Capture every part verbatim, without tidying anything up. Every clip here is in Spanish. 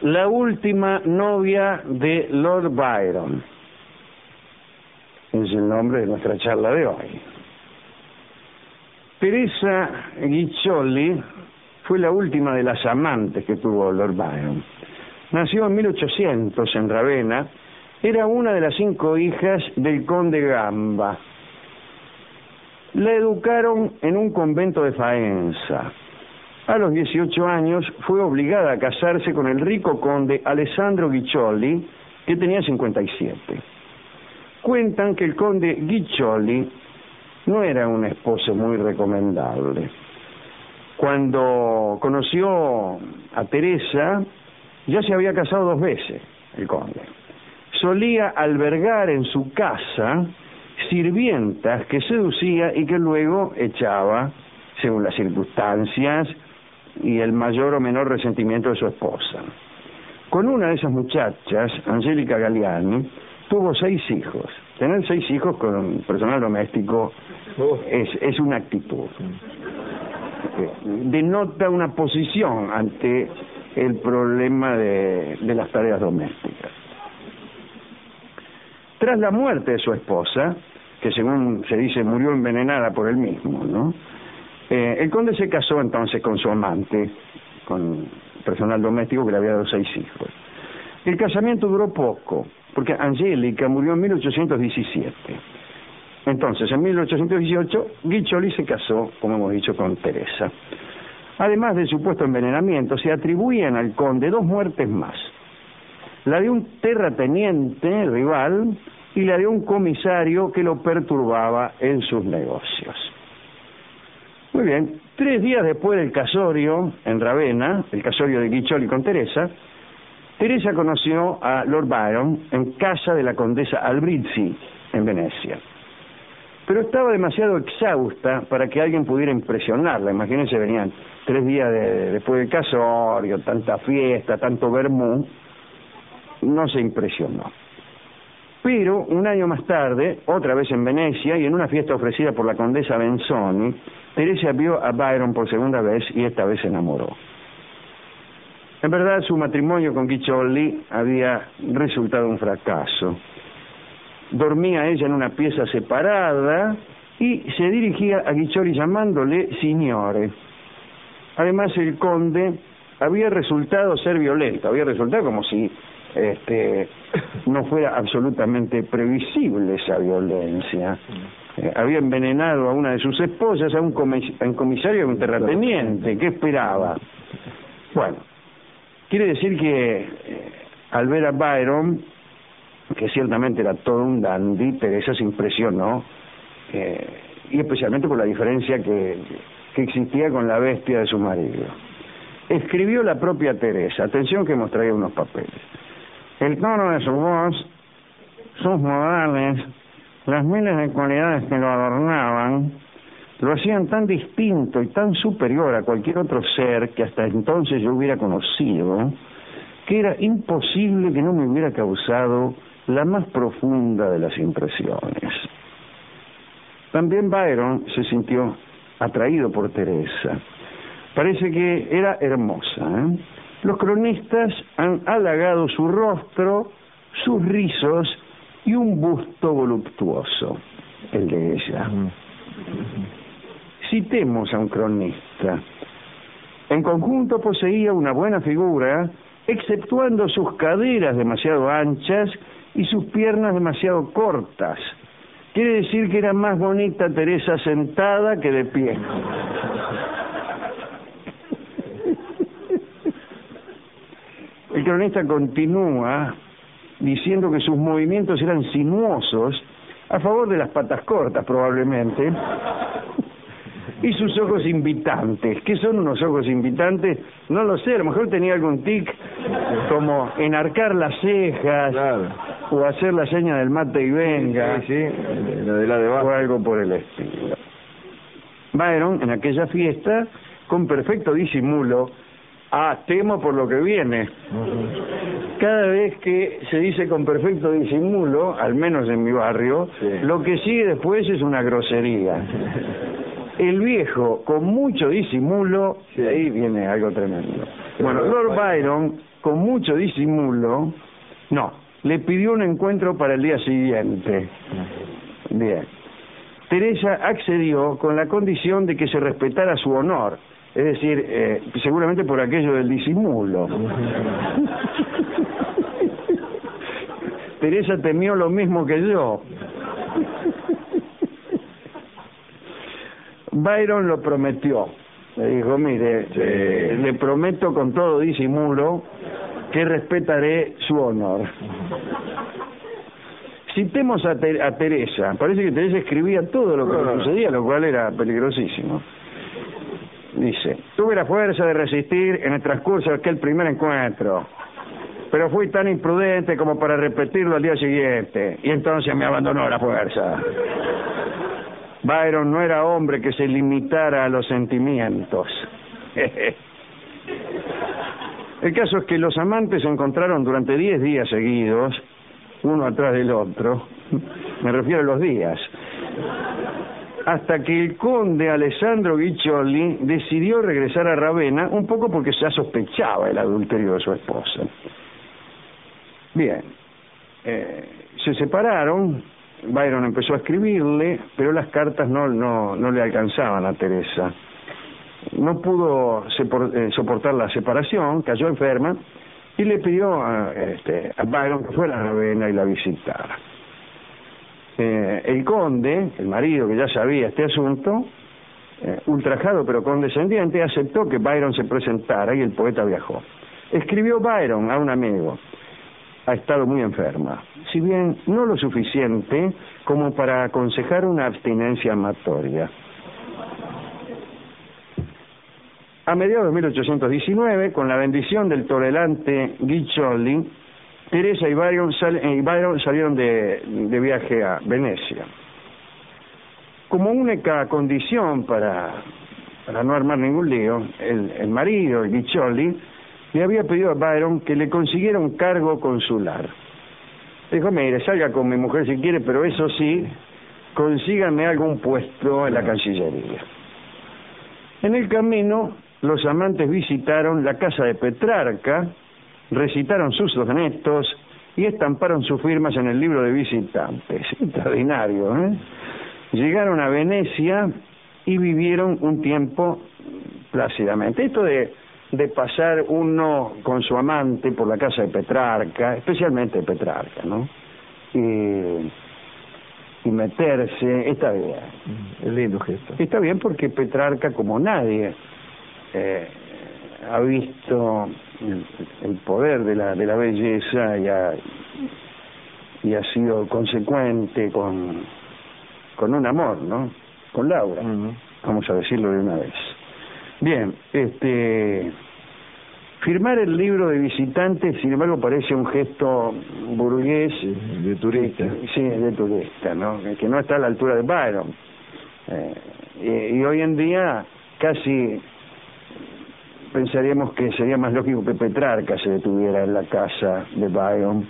la última novia de Lord Byron. Es el nombre de nuestra charla de hoy. Teresa Guiccioli fue la última de las amantes que tuvo Lord Byron. Nació en mil ochocientos en Ravenna. Era una de las cinco hijas del conde Gamba. La educaron en un convento de Faenza. A los dieciocho años fue obligada a casarse con el rico conde Alessandro Guiccioli, que tenía cincuenta y siete. Cuentan que el conde Guiccioli no era un esposo muy recomendable. Cuando conoció a Teresa, ya se había casado dos veces, el conde. Solía albergar en su casa sirvientas que seducía y que luego echaba, según las circunstancias y el mayor o menor resentimiento de su esposa. Con una de esas muchachas, Angelica Galliani, tuvo seis hijos. Tener seis hijos con personal doméstico es, es una actitud. Denota una posición ante el problema de, de las tareas domésticas. Tras la muerte de su esposa, que según se dice murió envenenada por él mismo, ¿no? Eh, el conde se casó entonces con su amante, con personal doméstico que le había dado seis hijos. El casamiento duró poco, porque Angélica murió en mil ochocientos diecisiete. Entonces, en mil ochocientos dieciocho, Guiccioli se casó, como hemos dicho, con Teresa. Además del supuesto envenenamiento, se atribuían al conde dos muertes más. La de un terrateniente rival y la de un comisario que lo perturbaba en sus negocios. Muy bien, tres días después del casorio en Ravenna, el casorio de Guiccioli con Teresa, Teresa conoció a Lord Byron en casa de la condesa Albrizzi, en Venecia. Pero estaba demasiado exhausta para que alguien pudiera impresionarla. Imagínense, venían tres días de, después del casorio, tanta fiesta, tanto vermú, no se impresionó. Pero un año más tarde, otra vez en Venecia y en una fiesta ofrecida por la condesa Benzoni, Teresa vio a Byron por segunda vez y esta vez se enamoró. En verdad, su matrimonio con Guiccioli había resultado un fracaso. Dormía ella en una pieza separada y se dirigía a Guiccioli llamándole signore. Además, el conde había resultado ser violento, había resultado como si este, no fuera absolutamente previsible esa violencia. Eh, había envenenado a una de sus esposas, a un, comis a un comisario y a un terrateniente. ¿Qué esperaba? Bueno, quiere decir que eh, al ver a Byron, que ciertamente era todo un dandy, Teresa se impresionó, eh, y especialmente por la diferencia que, que existía con la bestia de su marido. Escribió la propia Teresa, atención que hemos traído unos papeles. El tono de su voz, sus modales, las miles de cualidades que lo adornaban, lo hacían tan distinto y tan superior a cualquier otro ser que hasta entonces yo hubiera conocido, que era imposible que no me hubiera causado la más profunda de las impresiones. También Byron se sintió atraído por Teresa. Parece que era hermosa, ¿eh? Los cronistas han halagado su rostro, sus rizos y un busto voluptuoso, el de ella. Citemos a un cronista. En conjunto poseía una buena figura, exceptuando sus caderas demasiado anchas y sus piernas demasiado cortas. Quiere decir que era más bonita Teresa sentada que de pie. El cronista continúa diciendo que sus movimientos eran sinuosos, a favor de las patas cortas probablemente, y sus ojos invitantes. ¿Qué son unos ojos invitantes? No lo sé, a lo mejor tenía algún tic, como enarcar las cejas, claro, o hacer la seña del mate y venga, sí, sí, lo de la de o algo por el estilo. Byron, en aquella fiesta, con perfecto disimulo, ah, temo por lo que viene. Cada vez que se dice con perfecto disimulo, al menos en mi barrio, sí, lo que sigue después es una grosería. El viejo, con mucho disimulo, sí, de ahí viene algo tremendo. Bueno, Lord Byron, con mucho disimulo, no, le pidió un encuentro para el día siguiente. Bien. Teresa accedió con la condición de que se respetara su honor, es decir, eh, seguramente por aquello del disimulo. Teresa temió lo mismo que yo. Byron lo prometió. Le dijo, mire, sí. eh, le prometo con todo disimulo que respetaré su honor. Citemos a, Ter a Teresa. Parece que Teresa escribía todo lo que le sucedía, lo cual era peligrosísimo. Dice, tuve la fuerza de resistir en el transcurso de aquel primer encuentro, pero fui tan imprudente como para repetirlo al día siguiente, y entonces me abandonó la fuerza. Byron no era hombre que se limitara a los sentimientos. El caso es que los amantes se encontraron durante diez días seguidos, uno atrás del otro, me refiero a los días, hasta que el conde Alessandro Guiccioli decidió regresar a Ravenna, un poco porque ya sospechaba el adulterio de su esposa. Bien, eh, se separaron, Byron empezó a escribirle, pero las cartas no, no, no le alcanzaban a Teresa. No pudo soportar la separación, cayó enferma, y le pidió a, este, a Byron que fuera a Ravenna y la visitara. Eh, el conde, el marido que ya sabía este asunto, eh, ultrajado pero condescendiente, aceptó que Byron se presentara y el poeta viajó. Escribió Byron a un amigo: ha estado muy enferma, si bien no lo suficiente como para aconsejar una abstinencia amatoria. A mediados de mil ochocientos diecinueve, con la bendición del tolerante Guiccioli, Teresa y Byron, sal, y Byron salieron de, de viaje a Venecia. Como única condición para, para no armar ningún lío, el, el marido, el Guiccioli, le había pedido a Byron que le consiguiera un cargo consular. Dijo, mire, salga con mi mujer si quiere, pero eso sí, consígame algún puesto en la Cancillería. En el camino, los amantes visitaron la casa de Petrarca, recitaron sus sonetos y estamparon sus firmas en el libro de visitantes. Extraordinario, ¿eh? Llegaron a Venecia y vivieron un tiempo plácidamente. Esto de, de pasar uno con su amante por la casa de Petrarca, especialmente de Petrarca, ¿no? Y, y meterse, está bien. Es lindo gesto. Está bien porque Petrarca, como nadie, eh, ha visto el, el poder de la de la belleza y ha, y ha sido consecuente con con un amor, ¿no? Con Laura, uh-huh. Vamos a decirlo de una vez. Bien, este firmar el libro de visitantes, sin embargo, parece un gesto burgués, de turista. Que, sí, de turista, ¿no? Que no está a la altura de Byron. Eh, y, y hoy en día casi pensaríamos que sería más lógico que Petrarca se detuviera en la casa de Byron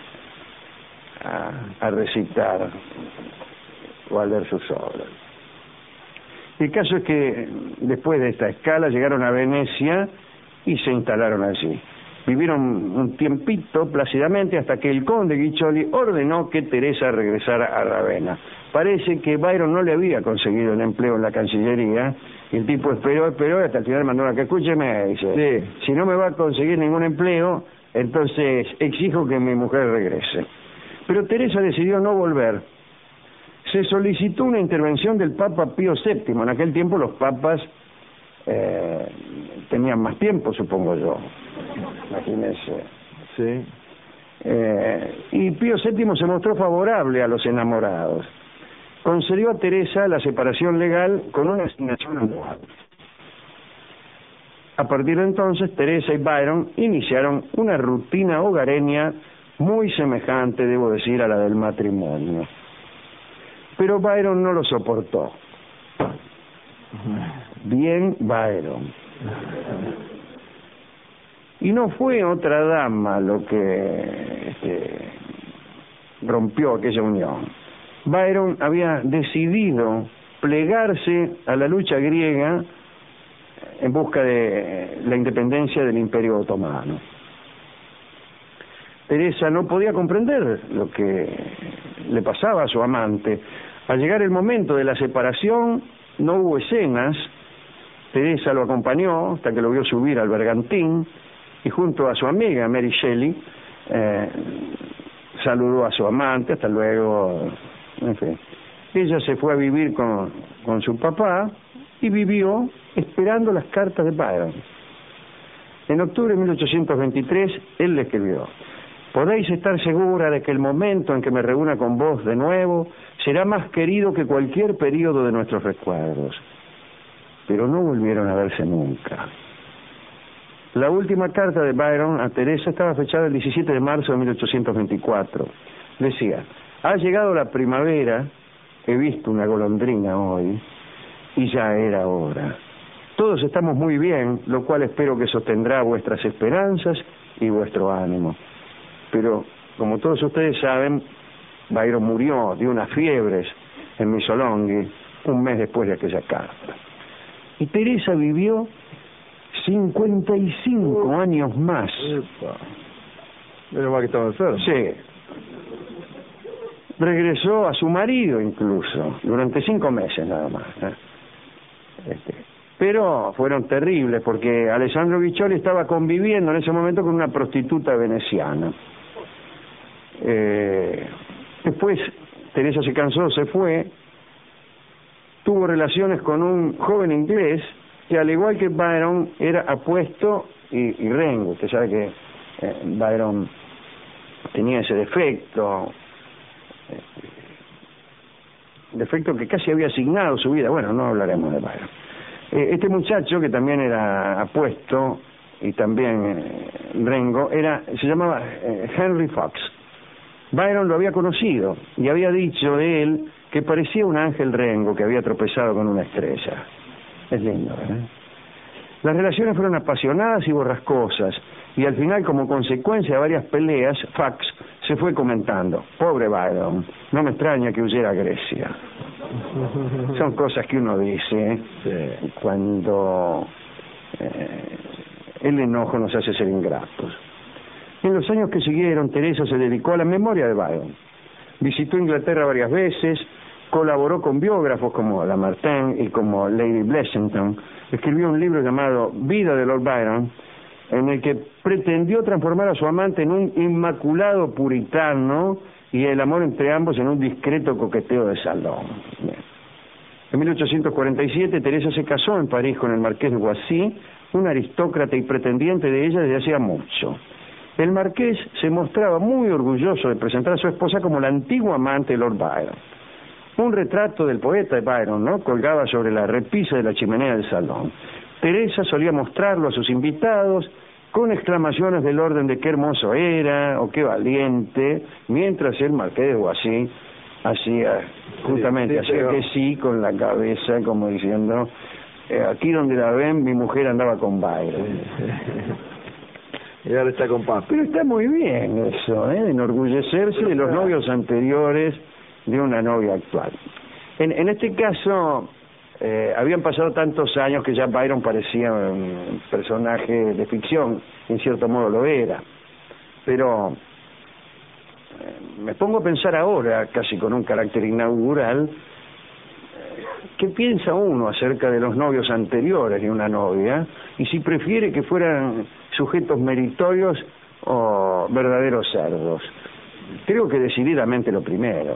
a, a recitar o a leer sus obras. El caso es que después de esta escala llegaron a Venecia y se instalaron allí. Vivieron un tiempito plácidamente hasta que el conde Guiccioli ordenó que Teresa regresara a Ravenna. Parece que Byron no le había conseguido el empleo en la Cancillería, y el tipo esperó, esperó, y hasta el final mandó una que escúcheme, dice, sí. Si no me va a conseguir ningún empleo, entonces exijo que mi mujer regrese. Pero Teresa decidió no volver. Se solicitó una intervención del Papa Pío séptimo. En aquel tiempo los papas eh, tenían más tiempo, supongo yo. Imagínense. Sí. Eh, y Pío séptimo se mostró favorable a los enamorados. Concedió a Teresa la separación legal con una asignación anual. A partir de entonces, Teresa y Byron iniciaron una rutina hogareña muy semejante, debo decir, a la del matrimonio. Pero Byron no lo soportó. Bien, Byron. Y no fue otra dama lo que este, rompió aquella unión. Byron había decidido plegarse a la lucha griega en busca de la independencia del Imperio Otomano. Teresa no podía comprender lo que le pasaba a su amante. Al llegar el momento de la separación, no hubo escenas. Teresa lo acompañó hasta que lo vio subir al bergantín y junto a su amiga Mary Shelley eh, saludó a su amante, hasta luego, en fin. Ella se fue a vivir con, con su papá y vivió esperando las cartas de Byron. En octubre de mil ochocientos veintitrés, él le escribió: podéis estar segura de que el momento en que me reúna con vos de nuevo será más querido que cualquier periodo de nuestros recuerdos. Pero no volvieron a verse nunca. La última carta de Byron a Teresa estaba fechada el diecisiete de marzo de mil ochocientos veinticuatro. Decía: ha llegado la primavera, he visto una golondrina hoy, y ya era hora. Todos estamos muy bien, lo cual espero que sostendrá vuestras esperanzas y vuestro ánimo. Pero, como todos ustedes saben, Byron murió de unas fiebres en Missolonghi un mes después de aquella carta. Y Teresa vivió cincuenta y cinco años más. Menos mal que estaba enfermo. Sí. Regresó a su marido incluso, durante cinco meses nada más. ¿eh? Este, pero fueron terribles porque Alessandro Biccioli estaba conviviendo en ese momento con una prostituta veneciana. Eh, después Teresa se cansó, se fue, tuvo relaciones con un joven inglés que, al igual que Byron, era apuesto y, y rengo. Usted sabe que eh, Byron tenía ese defecto, eh, defecto que casi había asignado su vida. Bueno, no hablaremos de Byron. Eh, este muchacho, que también era apuesto y también eh, rengo, era, se llamaba eh, Henry Fox. Byron lo había conocido y había dicho de él que parecía un ángel rengo que había tropezado con una estrella. Es lindo, ¿eh? Las relaciones fueron apasionadas y borrascosas, y al final, como consecuencia de varias peleas, Fox se fue comentando: pobre Byron, no me extraña que huyera a Grecia. Son cosas que uno dice sí. cuando eh, el enojo nos hace ser ingratos. En los años que siguieron, Teresa se dedicó a la memoria de Byron. Visitó Inglaterra varias veces, colaboró con biógrafos como Lamartine y como Lady Blessington. Escribió un libro llamado Vida de Lord Byron, en el que pretendió transformar a su amante en un inmaculado puritano y el amor entre ambos en un discreto coqueteo de salón. Bien. En mil ochocientos cuarenta y siete, Teresa se casó en París con el marqués de Boissy, un aristócrata y pretendiente de ella desde hacía mucho. El marqués se mostraba muy orgulloso de presentar a su esposa como la antigua amante de Lord Byron. Un retrato del poeta de Byron, ¿no?, colgaba sobre la repisa de la chimenea del salón. Teresa solía mostrarlo a sus invitados con exclamaciones del orden de qué hermoso era o qué valiente, mientras el marqués de Boissy hacía justamente sí, sí, hacía pero... que sí con la cabeza, como diciendo eh, aquí donde la ven mi mujer andaba con Byron. Sí, sí. Y ahora está con Paz. Pero está muy bien eso, ¿eh?, enorgullecerse de los novios anteriores de una novia actual. En, en este caso, eh, habían pasado tantos años que ya Byron parecía un personaje de ficción, en cierto modo lo era. Pero eh, me pongo a pensar ahora, casi con un carácter inaugural, ¿qué piensa uno acerca de los novios anteriores de una novia? Y si prefiere que fueran sujetos meritorios o verdaderos cerdos. Creo que decididamente lo primero.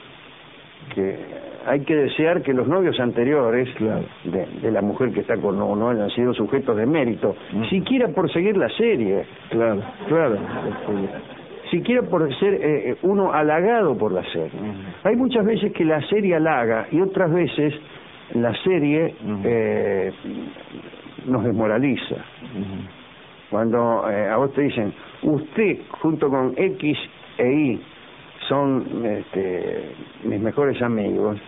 Que hay que desear que los novios anteriores, claro, de, de la mujer que está con uno, hayan sido sujetos de mérito, mm. siquiera por seguir la serie. Claro, claro. Siquiera por ser eh, uno halagado por la serie. Uh-huh. Hay muchas veces que la serie halaga y otras veces la serie uh-huh. eh, nos desmoraliza. Uh-huh. Cuando eh, a vos te dicen, usted junto con X e Y son este, mis mejores amigos,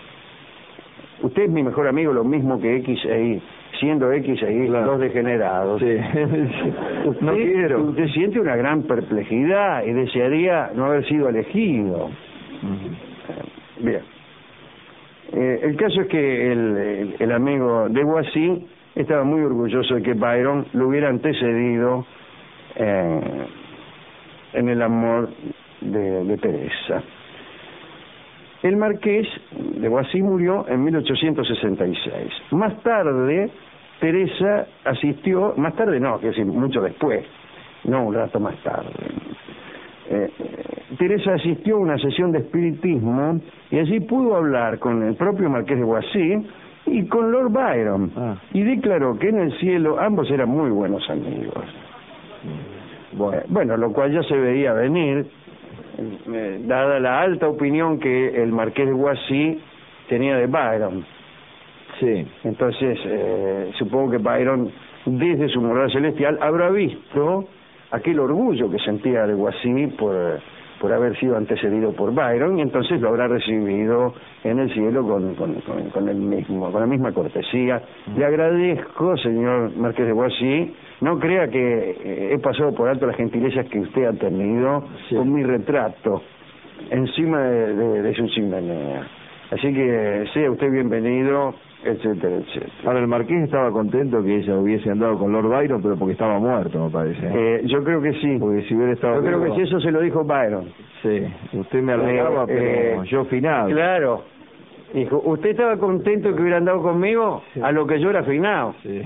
usted es mi mejor amigo, lo mismo que X e Y, siendo X e Y claro. dos degenerados. Sí. usted, no quiero. Usted siente una gran perplejidad y desearía no haber sido elegido. Uh-huh. Bien. Eh, el caso es que el, el, el amigo de Boissy estaba muy orgulloso de que Byron lo hubiera antecedido eh, en el amor de, de Teresa. El marqués de Boissy murió en mil ochocientos sesenta y seis. Más tarde, Teresa asistió, más tarde no, quiero decir, mucho después, no un rato más tarde. Eh, Teresa asistió a una sesión de espiritismo y allí pudo hablar con el propio marqués de Boissy y con Lord Byron, ah. y declaró que en el cielo ambos eran muy buenos amigos. Bueno, eh, bueno lo cual ya se veía venir, eh, dada la alta opinión que el marqués de Boissy tenía de Byron. Sí. Entonces, eh, supongo que Byron, desde su morada celestial, habrá visto aquel orgullo que sentía de Boissy por, por haber sido antecedido por Byron, y entonces lo habrá recibido en el cielo con, con, con, con el mismo, con la misma cortesía. Le agradezco, señor marqués de Boissy, no crea que eh, he pasado por alto las gentilezas que usted ha tenido, sí, con mi retrato encima de, de, de su chimenea. Así que sea usted bienvenido, etcétera, etcétera. Ahora, el marqués estaba contento que ella hubiese andado con Lord Byron, pero porque estaba muerto, me parece. Eh, yo creo que sí. Porque si hubiera estado... Yo creo vivo... que sí, eso se lo dijo Byron. Sí, usted me alegaba, eh, pero eh, yo finado. Claro. Dijo, ¿usted estaba contento que hubiera andado conmigo? Sí. A lo que yo era finado. Sí.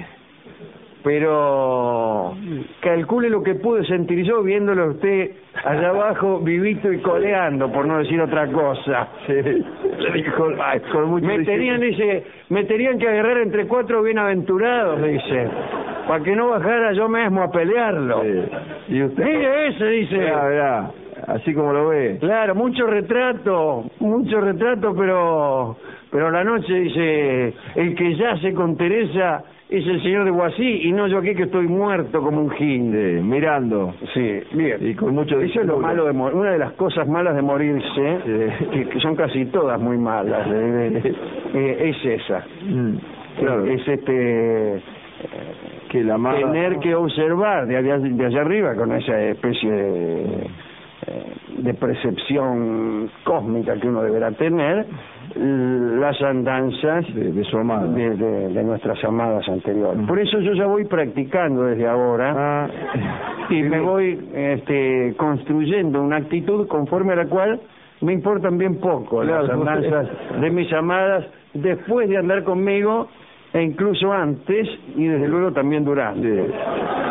Pero calcule lo que pude sentir yo viéndolo a usted allá abajo vivito y coleando, por no decir otra cosa. Sí. Le dijo, con mucho me tenían, dice, me tenían que agarrar entre cuatro bienaventurados, dice, para que no bajara yo mismo a pelearlo. Sí. Y usted, mire ese, dice. Mirá, mirá, así como lo ve. Claro, mucho retrato, mucho retrato, pero pero la noche, dice, el que yace con Teresa es el señor de Boissy y no yo aquí que estoy muerto como un gil. Sí, mirando. Sí, bien. Y con mucho Eso es lo malo de morir. Una de las cosas malas de morirse, sí, que, que son casi todas muy malas, eh, eh, es esa. Mm, claro. Es, es este... que la amada... tener que observar de allá, de allá arriba con esa especie de, de percepción cósmica que uno deberá tener, las andanzas de, de su amada, de, de, de nuestras amadas anteriores. Mm. Por eso yo ya voy practicando desde ahora, ah, y me voy este, construyendo una actitud conforme a la cual me importan bien poco, claro, las andanzas de mis amadas después de andar conmigo, e incluso antes y desde luego también durante. Sí.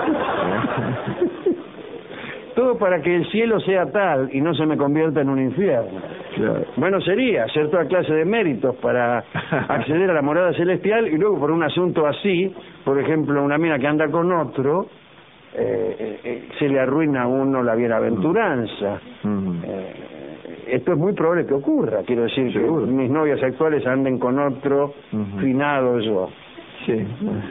Todo para que el cielo sea tal y no se me convierta en un infierno. Claro. Bueno, sería hacer toda clase de méritos para acceder a la morada celestial y luego por un asunto así, por ejemplo, una mina que anda con otro, eh, eh, se le arruina a uno la bienaventuranza. Mm. Eh, esto es muy probable que ocurra, quiero decir, seguro, que mis novias actuales anden con otro, uh-huh, finado yo. Sí.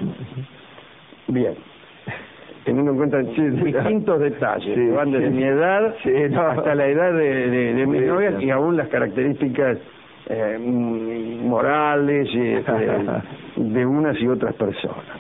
Bien. Teniendo en cuenta sí, distintos sí, detalles, sí, que van desde sí, mi edad sí, no, hasta la edad de, de, de mis sí, novias sí, y aún las características eh, morales eh, de, de unas y otras personas.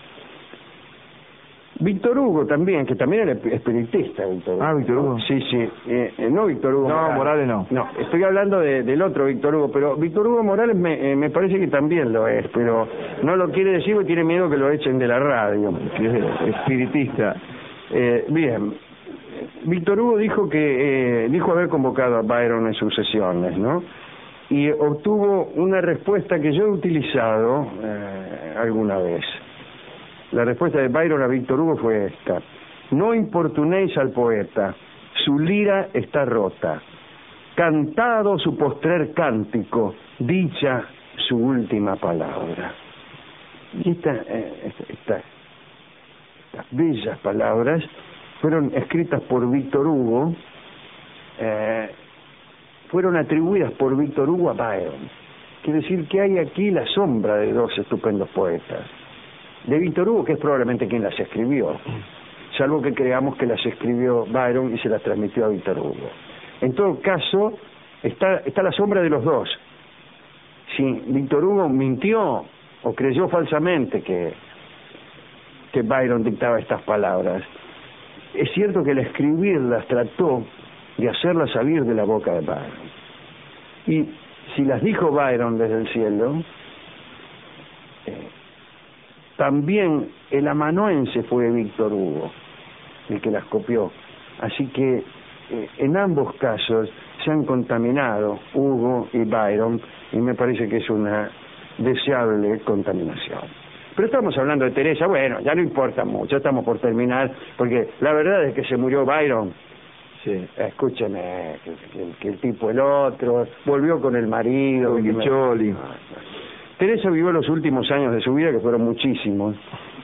Víctor Hugo también, que también era espiritista, Víctor Hugo. Ah, Víctor Hugo. Sí, sí, eh, eh, no Víctor Hugo No, Morales. Morales no. No, estoy hablando de, del otro Víctor Hugo, pero Víctor Hugo Morales me, eh, me parece que también lo es, pero no lo quiere decir porque tiene miedo que lo echen de la radio. Que es espiritista. Eh, bien, Víctor Hugo dijo que, eh, dijo haber convocado a Byron en sus sesiones, ¿no? Y obtuvo una respuesta que yo he utilizado eh, alguna vez. La respuesta de Byron a Víctor Hugo fue esta: no importunéis al poeta, su lira está rota, cantado su postrer cántico, dicha su última palabra. Y esta, eh, esta, estas bellas palabras fueron escritas por Víctor Hugo, eh, fueron atribuidas por Víctor Hugo a Byron. Quiere decir que hay aquí la sombra de dos estupendos poetas. De Víctor Hugo, que es probablemente quien las escribió, salvo que creamos que las escribió Byron y se las transmitió a Víctor Hugo. En todo caso, está, está la sombra de los dos. Si Víctor Hugo mintió o creyó falsamente que, que Byron dictaba estas palabras, es cierto que al escribirlas trató de hacerlas salir de la boca de Byron. Y si las dijo Byron desde el cielo, eh, también el amanuense fue Víctor Hugo el que las copió. Así que eh, en ambos casos se han contaminado Hugo y Byron, y me parece que es una deseable contaminación. Pero estamos hablando de Teresa, bueno, ya no importa mucho, estamos por terminar, porque la verdad es que se murió Byron. Sí. Escúcheme, que, que, que el tipo el otro, volvió con el marido. Con Guiccioli. Me... Teresa vivió los últimos años de su vida, que fueron muchísimos,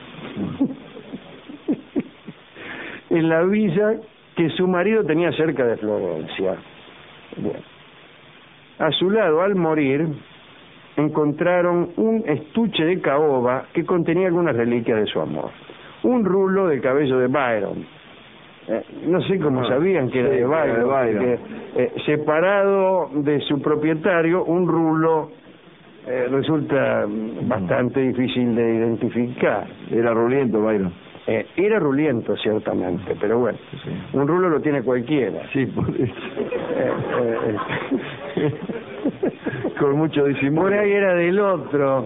en la villa que su marido tenía cerca de Florencia. Bien. A su lado, al morir, encontraron un estuche de caoba que contenía algunas reliquias de su amor. Un rulo de cabello de Byron. Eh, no sé cómo no, sabían que era sí, de Byron, de Byron. Porque, eh, separado de su propietario, un rulo eh, resulta bastante difícil de identificar. Era ruliento Byron. Eh, era ruliento, ciertamente, pero bueno, sí. Un rulo lo tiene cualquiera. Sí, por eso. Eh, eh, eh. Con mucho disimulo. Por ahí era del otro.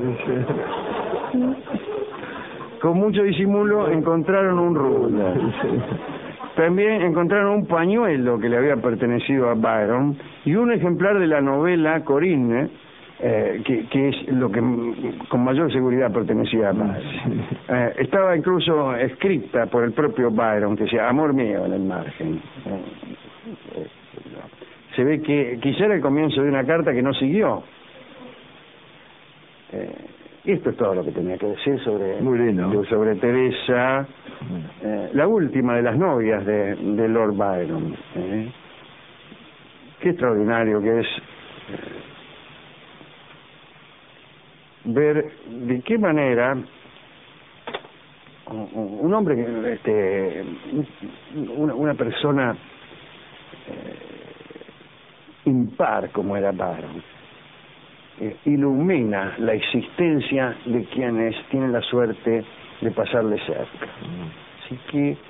Con mucho disimulo encontraron un rulo. También encontraron un pañuelo que le había pertenecido a Byron y un ejemplar de la novela Corinne, eh, que, que es lo que con mayor seguridad pertenecía a Byron. Eh, estaba incluso escrita por el propio Byron, que decía amor mío en el margen. Eh, se ve que quizá era el comienzo de una carta que no siguió. Eh, esto es todo lo que tenía que decir sobre, Muy lindo. sobre Teresa, eh, la última de las novias de, de Lord Byron. Eh. Qué extraordinario que es ver de qué manera un, un hombre, este, una, una persona eh, impar como era Byron, eh, ilumina la existencia de quienes tienen la suerte de pasarle cerca. Así que eh,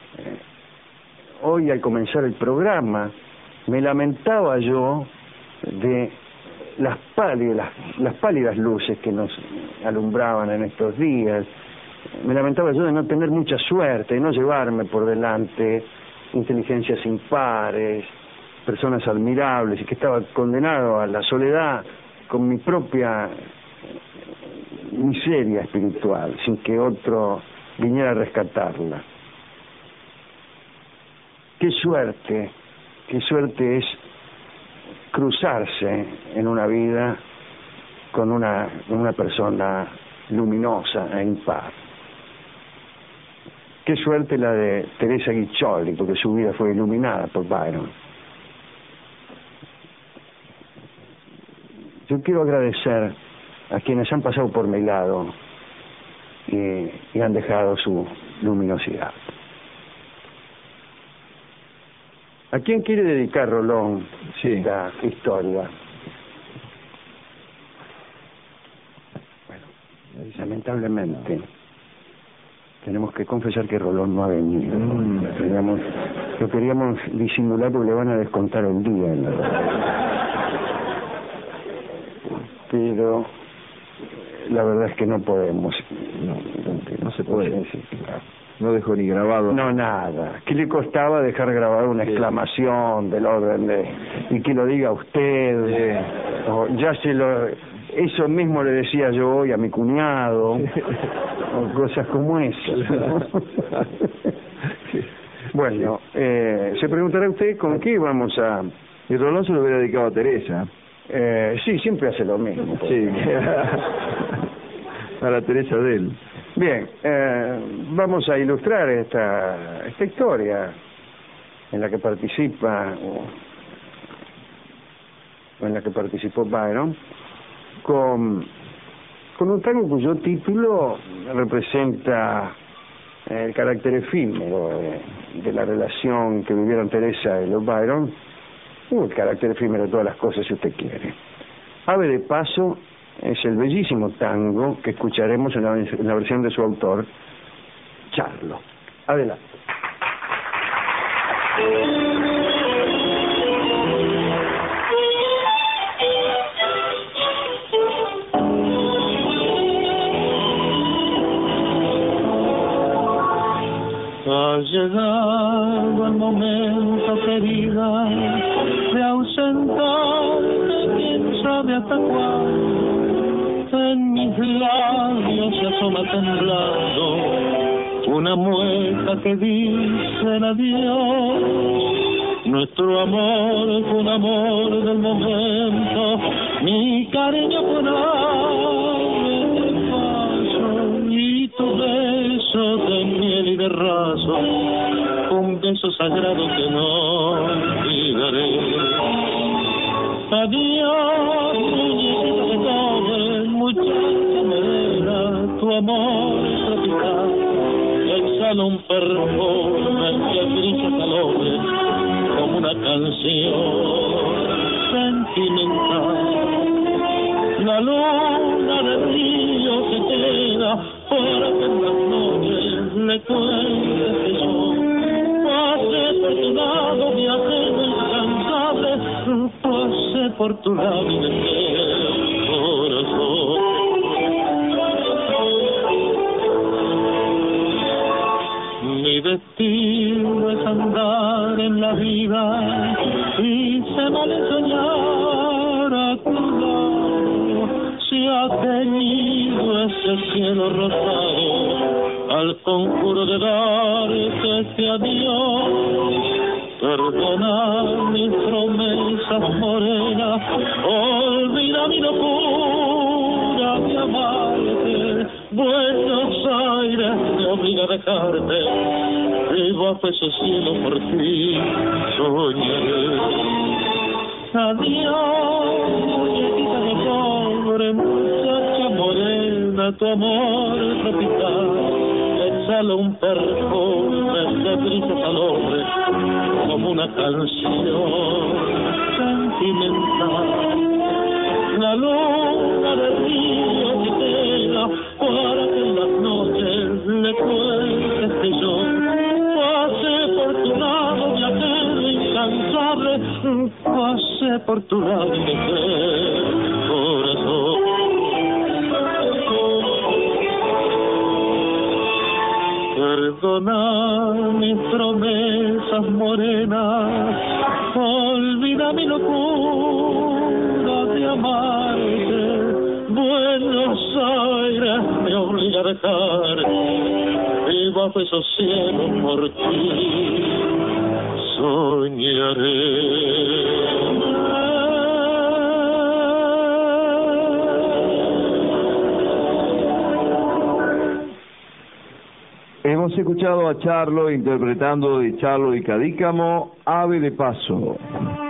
hoy al comenzar el programa me lamentaba yo de las pálidas, las, las pálidas luces que nos alumbraban en estos días. Me lamentaba yo de no tener mucha suerte, de no llevarme por delante inteligencias impares, personas admirables, y que estaba condenado a la soledad con mi propia miseria espiritual, sin que otro viniera a rescatarla. Qué suerte, qué suerte es cruzarse en una vida con una, una persona luminosa e impar. Qué suerte la de Teresa Guiccioli, porque su vida fue iluminada por Byron. Yo quiero agradecer a quienes han pasado por mi lado y, y han dejado su luminosidad. ¿A quién quiere dedicar, Rolón, sí. esta historia? Bueno, lamentablemente tenemos que confesar que Rolón no ha venido. Mm. Lo, queríamos, lo queríamos disimular porque le van a descontar el día en la verdad. Pero la verdad es que no podemos. No, no se puede decir. No dejó ni grabado. No, nada. ¿Qué le costaba dejar grabado una sí. exclamación del orden de... y que lo diga usted? Sí. O ya se lo... Eso mismo le decía yo hoy a mi cuñado. Sí. O cosas como esas, ¿no? Sí. Bueno, eh, se preguntará usted con qué vamos a... Y Rolón se lo hubiera dedicado a Teresa. Eh, sí, siempre hace lo mismo. Sí. A la Teresa de él. Bien, eh, vamos a ilustrar esta esta historia en la que participa o, o en la que participó Byron con con un tango cuyo título representa el carácter efímero de, de la relación que vivieron Teresa y los Byron, o el carácter efímero de todas las cosas si usted quiere. Ave de paso es el bellísimo tango que escucharemos en la, en la versión de su autor, Charlo. Adelante. al momento, querida, de ausentarte, quién sabe hasta cuándo. En mis labios se asoma temblando una mueca que dice el adiós. Nuestro amor fue un amor del momento, mi cariño fue un ave de paso, y tu beso de miel y de raso, un beso sagrado que no olvidaré. Adiós, muñequita de cobre, muchacha morena, tu amor tropical exhala un perfume que brilla calores como una canción sentimental. La luna del río se queda para que en las noches le cuentes que yo pasé por tu lado, viajero incansable, pasé por tu lado y dejé corazón. Mi destino es andar en la vida y se vale soñar a tu lado. Si ha tenido ese cielo rosado al conjuro de darte este adiós, perdona mis promesas morenas, olvida mi locura de amarte. Buenos Aires me obliga a dejarte, y bajo ese cielo por ti soñaré. Adiós, muñequita de cobre, muchacha morena, tu amor tropical exhala un perfume que brilla al hombre como una canción sentimental. La luna del río que queda para que en las noches le cuentes que yo pasé por tu lado, viajero incansable, pasé por tu lado y dejé corazón. Perdona mis promesas morenas, olvida mi locura de amarte. Buenos Aires me obliga a dejar, y bajo esos cielos por ti soñaré. Hemos escuchado a Charlo interpretando de Charlo y Cadícamo, Ave de Paso.